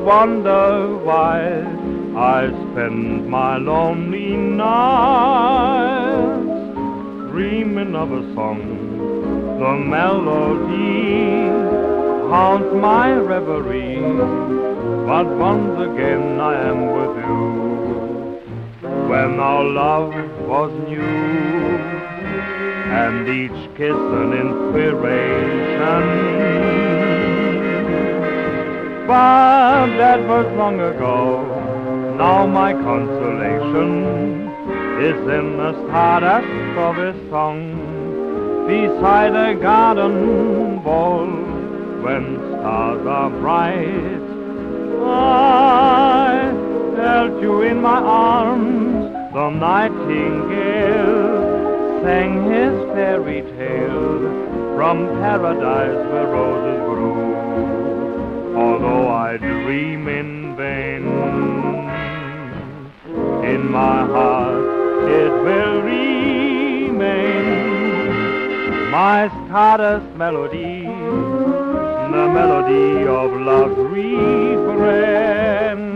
wonder why I spend my lonely nights dreaming of a song. The melody haunts my reverie, but once again I am with you. When our love was new, and each kiss an inspiration, but that was long ago. Now my consolation is in the stardust of his song, beside a garden wall when stars are bright. I held you in my arms, the nightingale sang his fairy tale from paradise where roses grew. Although I dream in vain, in my heart it will remain my stardust melody, the melody of love's refrain.